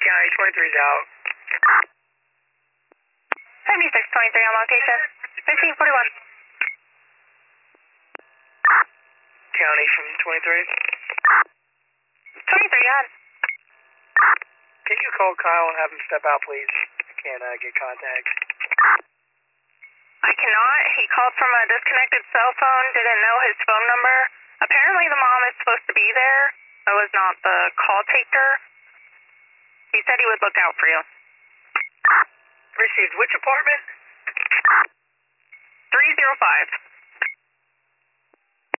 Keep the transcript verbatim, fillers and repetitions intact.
County, twenty-three's out. seventy-six twenty-three on location. fifteen forty-one. County from twenty-three. twenty-three, go ahead. Can you call Kyle and have him step out, please? I can't uh, get contact. I cannot. He called from a disconnected cell phone, didn't know his phone number. Apparently the mom is supposed to be there. I was not the call taker. He said he would look out for you. Received which apartment? three oh five.